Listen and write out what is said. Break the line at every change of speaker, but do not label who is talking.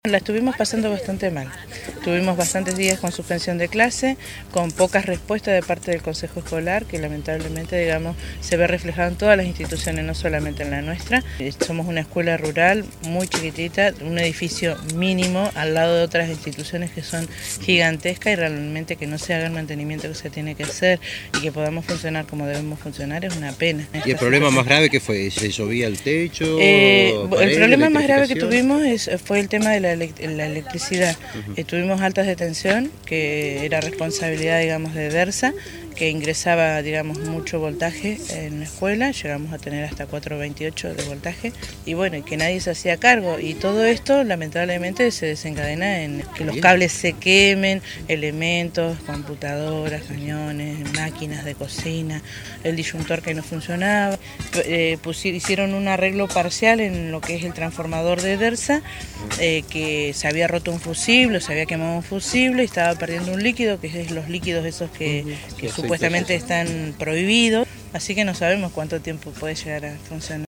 La estuvimos pasando bastante mal. Tuvimos bastantes días con suspensión de clase, con pocas respuestas de parte del Consejo Escolar, que lamentablemente, digamos, se ve reflejado en todas las instituciones, no solamente en la nuestra. Somos una escuela rural muy chiquitita, un edificio mínimo al lado de otras instituciones que son gigantescas, y realmente que no se haga el mantenimiento que se tiene que hacer y que podamos funcionar como debemos funcionar es una pena.
¿Y el problema más grave qué fue? ¿Se llovía el techo?
El problema más grave que tuvimos fue el tema de la electricidad. Tuvimos altas de tensión, que era responsabilidad, digamos, de DERSA, que ingresaba, digamos, mucho voltaje en la escuela. Llegamos a tener hasta 428 de voltaje, y bueno, y que nadie se hacía cargo, y todo esto lamentablemente se desencadena en que los cables se quemen, elementos, computadoras, cañones, máquinas de cocina, el disyuntor que no funcionaba. Hicieron un arreglo parcial en lo que es el transformador de DERSA, que se había roto un fusible, se había quemado un fusible y estaba perdiendo un líquido, que es los líquidos esos que supuestamente están prohibidos, así que no sabemos cuánto tiempo puede llegar a funcionar.